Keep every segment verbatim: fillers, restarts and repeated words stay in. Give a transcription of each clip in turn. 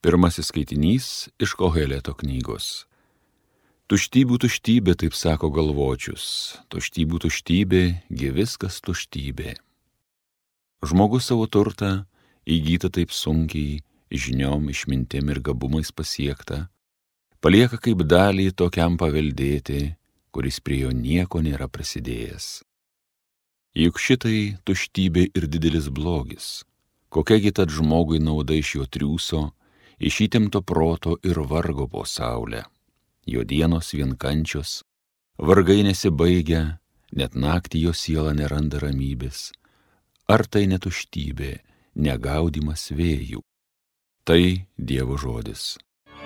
Pirmasis skaitinys iš Koheleto knygos. Tuštybių tuštybė, taip sako galvočius, tuštybių tuštybė, gi viskas tuštybė. Žmogus savo turtą, įgyta taip sunkiai, žiniom, išmintim ir gabumais pasiekta, palieka kaip dalį tokiam paveldėti, kuris prie jo nieko nėra prisidėjęs. Juk šitai tuštybė ir didelis blogis. Kokiagi tad žmogui nauda iš jo triūso, iš įtempto proto ir vargo po saulę. Jo dienos vien kančios, vargai nesibaigia, net naktį jo siela neranda ramybės. Ar tai ne tuštybė, negaudimas vėjų? Tai Dievo žodis.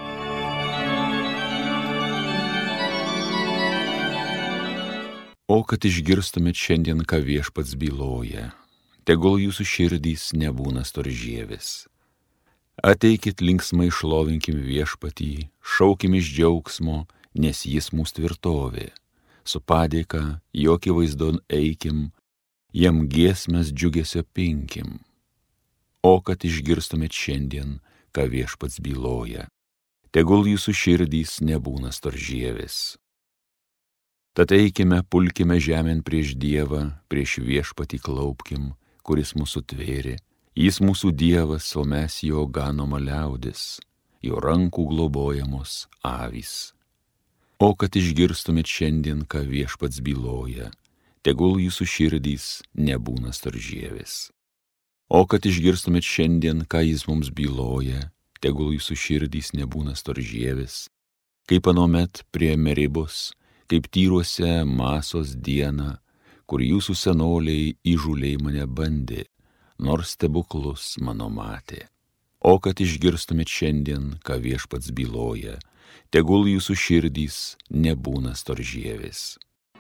O kad išgirstumėt šiandien, ką viešpats byloja, tegul jūsų širdys nebūna storžievis. Ateikit linksmai šlovinkim viešpatį, šaukim iš džiaugsmo, nes jis mūsų tvirtovė. Su padėka, jokį vaizdon eikim, jam giesmes džiugesio pinkim. O kad išgirstumėt šiandien, ką viešpats byloja, tegul jūsų širdys nebūna storžievis. Tad eikime, pulkime žemėn prieš Dievą, prieš viešpatį klaupkim, kuris mūsų tvėrė. Jis mūsų Dievas, o mes jo ganoma liaudis, jo rankų globojamos avys. O kad išgirstumėt šiandien, ką viešpats byloja, tegul jūsų širdys nebūna storžievis. O kad išgirstumėt šiandien, ką jis mums byloja, tegul jūsų širdys nebūna storžievis, kaip anomet prie Meribos, kaip tyruose Masos dieną, kur jūsų senoliai įžūliai mane bandė, nors stebuklus mano matė. O kad išgirstumėt šiandien, ką viešpats byloja, tegul jūsų širdys nebūna storžievis.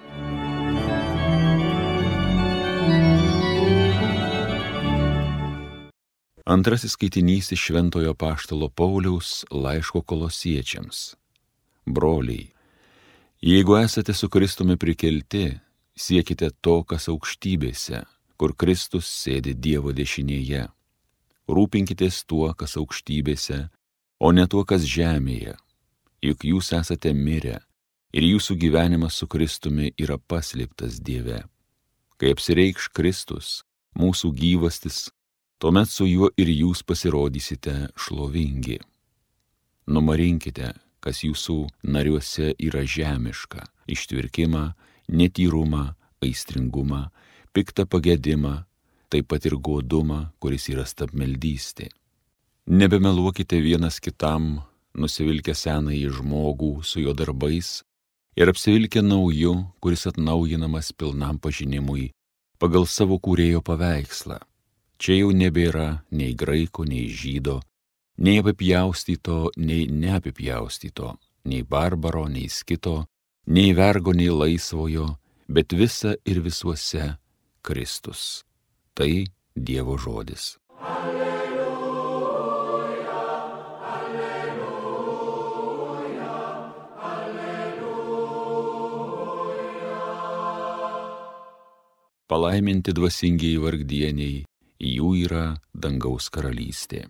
Antrasis skaitinys iš Šventojo apaštalo Pauliaus laiško Kolosiečiams. Broliai, jeigu esate su Kristumi prikelti, siekite to, kas aukštybėse, kur Kristus sėdi Dievo dešinėje. Rūpinkitės tuo, kas aukštybėse, o ne tuo, kas žemėje. Juk jūs esate mirę ir jūsų gyvenimas su Kristumi yra paslėptas Dieve. Kai apsireikš Kristus, mūsų gyvastis, tuomet su juo ir jūs pasirodysite šlovingi. Numarinkite, kas jūsų nariuose yra žemiška, ištvirkimą, netyrumą, aistringumą, piktą pagedimą, taip pat ir godumą, kuris yra stabmeldystė. Nebemeluokite vienas kitam, nusivilkę senąjį žmogų su jo darbais ir apsivilkę nauju, kuris atnaujinamas pilnam pažinimui pagal savo kūrėjo paveikslą. Čia jau nebėra nei graiko, nei žydo, nei apipjaustyto, nei neapipjaustyto, nei barbaro, nei skito, nei vergo, nei laisvojo, bet visa ir visuose Kristus. Tai Dievo žodis. Alleluja, alleluja, alleluja. Palaiminti dvasingieji vargdieniai, jų yra dangaus karalystė.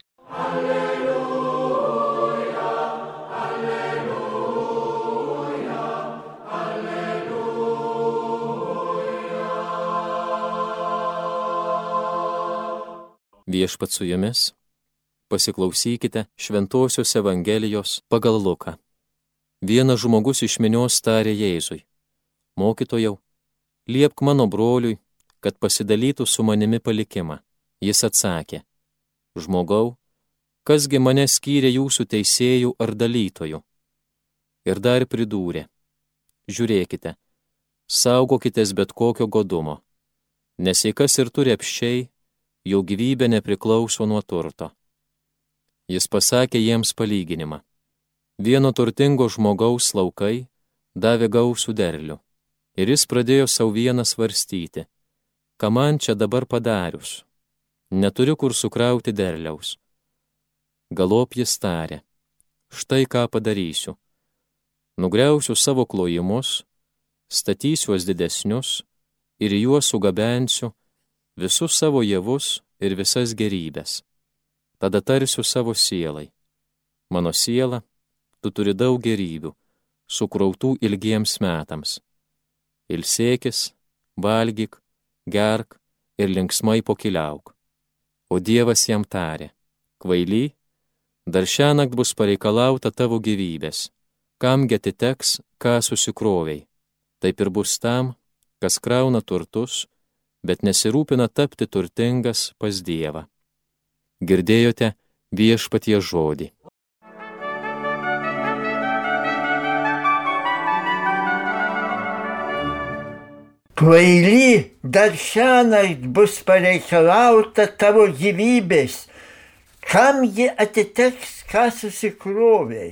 Viešpats su jumis, pasiklausykite Šventosios Evangelijos pagal Luką. Vienas žmogus iš minios tarė Jėzui: Mokytojau, liepk mano broliui, kad pasidalytų su manimi palikimą. Jis atsakė: Žmogau, kasgi mane skyrė jūsų teisėjų ar dalytojų? Ir dar pridūrė: Žiūrėkite, saugokitės bet kokio godumo, nes jei kas ir turi apsčiai, jo gyvybė nepriklauso nuo turto. Jis pasakė jiems palyginimą. Vieno turtingo žmogaus laukai davė gausų derlių, ir jis pradėjo sau vieną svarstyti: ką man čia dabar padarius? Neturiu kur sukrauti derliaus. Galop jis tarė: štai ką padarysiu. Nugriausiu savo klojimus, statysiuos didesnius ir juos sugabensiu visus savo javus ir visas gerybės. Tada tarsiu savo sielai: Mano siela, tu turi daug gerybių, sukrautų ilgiems metams. Ilsėkis, valgyk, gerk ir linksmai pokyliauk. O Dievas jam tarė: kvaily, dar šiąnakt bus pareikalauta tavo gyvybės. Kamgi atiteks, ką susikrovei? Taip ir bus tam, kas krauna turtus, bet nesirūpina tapti turtingas pas Dievą. Girdėjote Viešpaties žodį. Kvaily, dar šiąnakt bus pareikalauta tavo gyvybės. Kam ji atiteks, ką susikrovei?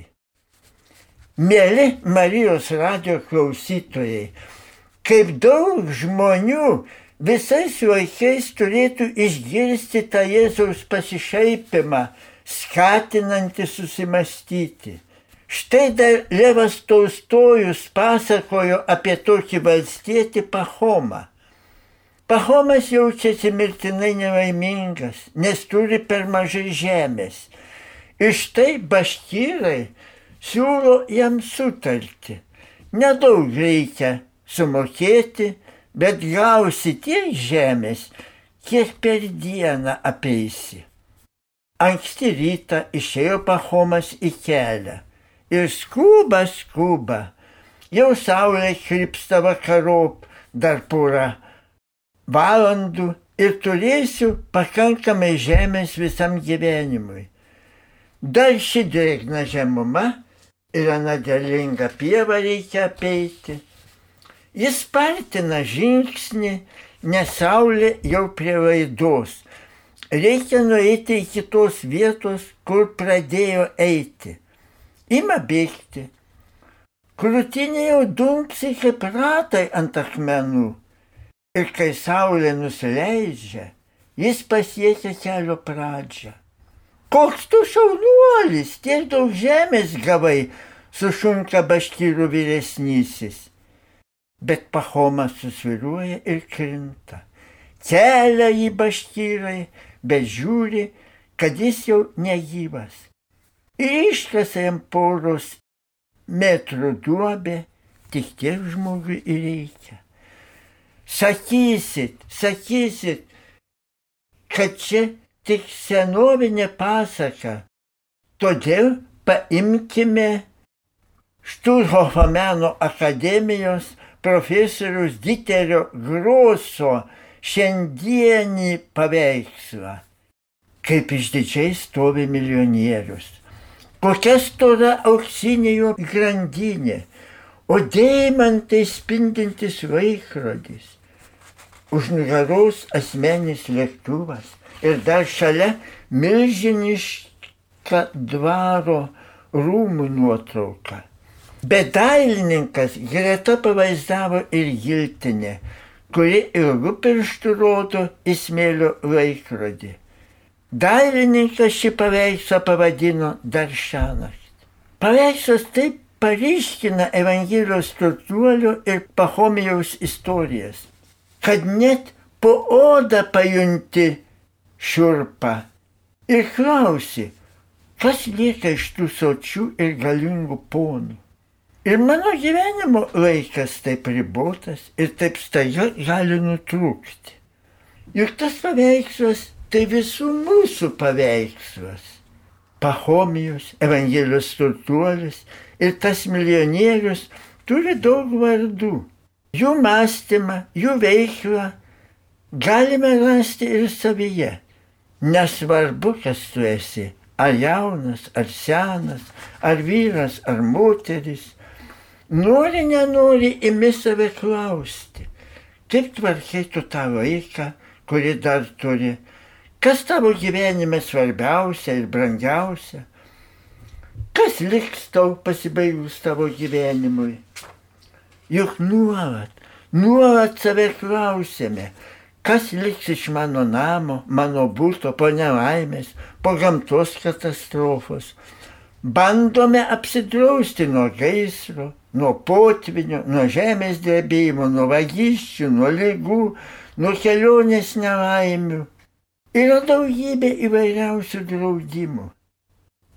Mėly Marijos radijo klausytojai, kaip daug žmonių visais laikais turėtų išgirsti tą Jėzaus pasišaipimą, skatinantį susimastyti. Štai dar Levas Tolstojus pasakojo apie tokį valstietį Pachomą. Pachomas jaučiasi mirtinai nelaimingas, nes turi per mažai žemės. Ir štai baškyrai siūlo jam sutartį. Nedaug reikia sumokėti, bet gausi tiek žemės, kiek per dieną apeisi. Anksti rytą išėjo Pachomas į kelią. Ir skuba, skuba. Jau saulė krypsta vakarop, dar porą valandų ir turėsiu pakankamai žemės visam gyvenimui. Dar ši drėgna žemuma ir ana derlinga pieva reikia apeiti. Jis spartina žingsnį, nes saulė jau prie laidos. Reikia nueiti iki tos vietos, kur pradėjo eiti. Ima bėgti. Krūtinė jau dunksi kaip ratai ant akmenų. Ir kai saulė nusileidžia, jis pasiekia kelio pradžią. Koks tu šaunuolis, tiek daug žemės gavai, sušunka baškyrų vyresnysis. Bet Pachomas susviruoja ir krinta. Kelia jį baškyrai, bet žiūri, kad jis jau negyvas. Ir iškasa jam poros metrų duobę, tik tiek žmogui ir reikia. Sakysit, sakysit, kad čia tik senovinė pasaka. Todėl paimkime Štuthofo meno akademijos profesoriaus Diterio Groso šiandienį paveikslą. Kaip išdidžiai stovi milijonierius. Kokia stora auksinė jo grandinė, o deimantai spindintis laikrodis. Už nugaros asmenis lėktuvas ir dar šalia milžiniška dvaro rūmų nuotrauka. Bet dailininkas greta pavaizdavo ir giltinę, kuri ilgu pirštu rodo į smėlio laikrodį. Dailininkas šį paveikslą pavadino dar šiąnakt. Paveikslas taip paryškina Evangelijos turtuolio ir Pachomijaus istorijas, kad net po odą pajunti šiurpą ir klausi, kas lieka iš tų sočių ir galingų ponų. Ir mano gyvenimo laikas taip ribotas ir taip staiga gali nutrūkti. Juk tas paveikslas tai visų mūsų paveikslas. Pachomijos, Evangelijos turtuolis ir tas milijonierius turi daug vardų. Jų mąstymą, jų veiklą galime rasti ir savyje. Nesvarbu, kas tu esi, ar jaunas, ar senas, ar vyras, ar moteris. Nori, nenori, imi save klausti, kaip tvarkai tu tą laiką, kurį dar turi. Kas tavo gyvenime svarbiausia ir brangiausia? Kas liks tau pasibaigus tavo gyvenimui? Juk nuolat, nuolat save klausėme, kas liks iš mano namo, mano būto po nelaimės, po gamtos katastrofos. Bandome apsidrausti nuo gaisro, nuo potvinio, nuo žemės drebėjimo, nuo vagysčių, nuo ligų, nuo kelionės nelaimių. Yra daugybė įvairiausių draudimų.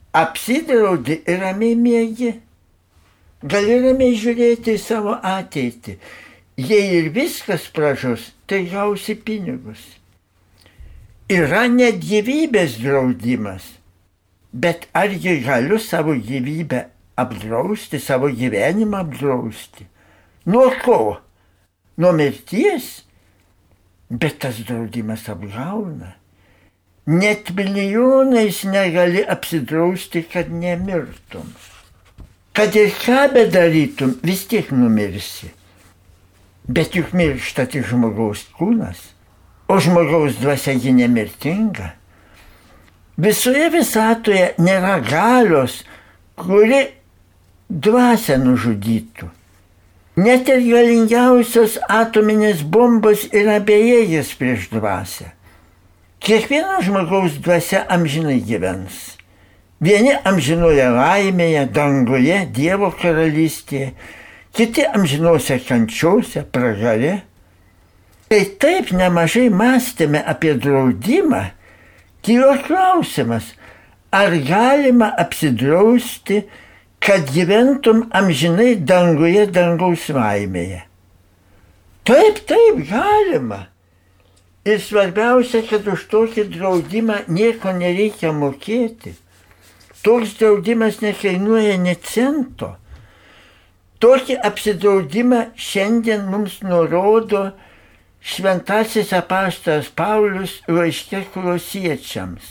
apsidraudi ir ramiai miegi. Gali ramiai žiūrėti į savo ateitį. Jei ir viskas pražus, tai gausi pinigus. Yra net gyvybės draudimas. Bet argi galiu savo gyvybę apdrausti, savo gyvenimą apdrausti? Nuo ko? Nuo mirties? Bet tas draudimas apgauna. Net milijonais negali apsidrausti, kad nemirtum. Kad ir ką bedarytum, vis tiek numirsi. Bet juk miršta tik žmogaus kūnas, o žmogaus dvasia ji nemirtinga. Visoje visatoje nėra galios, kuri dvasią nužudytų. Net ir galingiausios atominės bombos yra bejėgės prieš dvasią. Kiekvieno žmogaus dvasia amžinai gyvens. Vieni amžinoje laimėje, danguje, Dievo karalystėje, kiti amžinose kančiose, pragare. Tai taip nemažai mąstėme apie draudimą, kyla klausimas, ar galima apsidrausti, kad gyventum amžinai danguje, dangaus laimėje. Taip, taip, galima. Ir svarbiausia, kad už tokį draudimą nieko nereikia mokėti. Toks draudimas nekainuoja nė cento. Tokį apsidraudimą šiandien mums nurodo šventasis apaštalas Paulius laiške Kolosiečiams.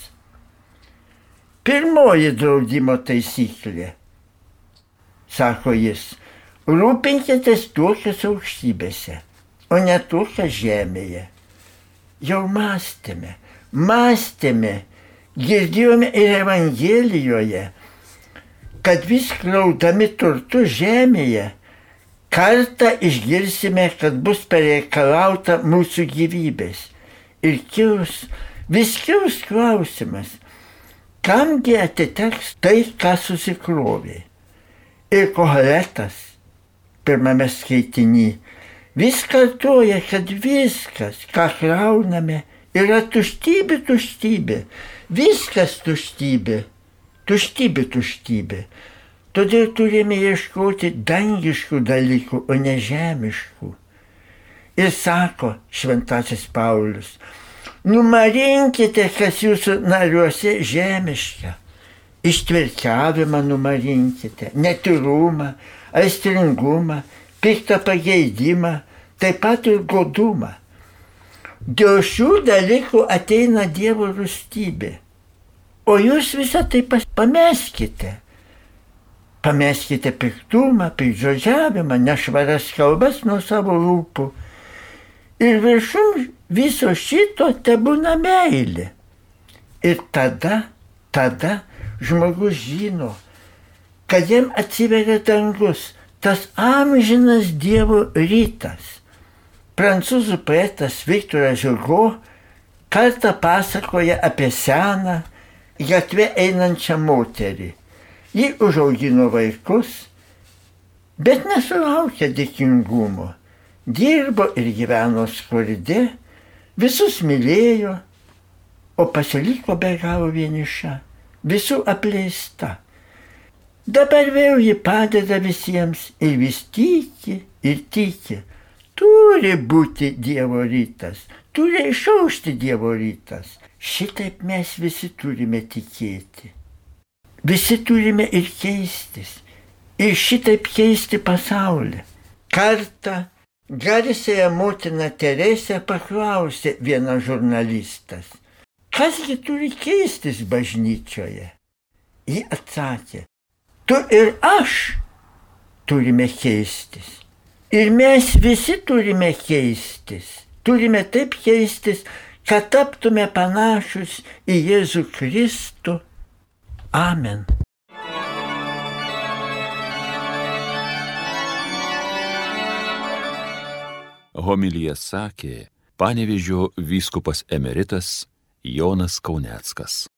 Pirmoji draudimo taisyklė, sako jis, rūpinkitės tuo, kas aukštybėse, o ne tuo, kas žemėje. Jau mąstėme, mąstėme, girdėjome ir Evangelijoje, kad vis kraudami turtus žemėje, kartą išgirsime, kad bus pareikalauta mūsų gyvybės. Ir kils, vis kils klausimas, kamgi atiteks tai, ką susikrovė. Ir Koheletas, pirmame skaitiny, vis kartoja, kad viskas, ką krauname, yra tuštybė, tuštybė. Viskas tuštybė, tuštybė, tuštybė. Todėl turime ieškoti dangiškų dalykų, o ne žemiškų. Ir sako šventasis Paulius, numarinkite, kas jūsų nariuose žemiška. Ištvirkiavimą numarinkite, netyrumą, aistringumą, piktą pageidimą, taip pat ir godumą. Dėl šių dalykų ateina Dievo rūstybė. O jūs visą tai pameskite. Pameskite piktumą, piktžodžiavimą, nešvaras kalbas nuo savo lūpų. Ir viršum viso šito tebūna meilė. Ir tada, tada žmogus žino, kad jam atsiveria dangus, tas amžinas Dievo rytas. Prancūzų poetas Viktoras Hugo kartą pasakoja apie seną, gatve einančią moterį. Ji užaugino vaikus, bet nesulaukė dėkingumo. Dirbo ir gyveno skurde, visus mylėjo, o pasiliko be galo vieniša, visų apleista. Dabar vėl ji padeda visiems ir vis tiki ir tiki. Turi būti Dievo rytas, turi išaušti Dievo rytas. Šitaip mes visi turime tikėti. Visi turime ir keistis. Ir šitaip keisti pasaulį. Kartą garsiąją motiną Teresę paklausė vienas žurnalistas, kasgi turi keistis bažnyčioje? Ji atsakė, tu ir aš turime keistis. Ir mes visi turime keistis. Turime taip keistis, kad taptume panašus į Jėzų Kristų. Amen. Homiliją sakė Panevėžio vyskupas emeritas Jonas Kauneckas.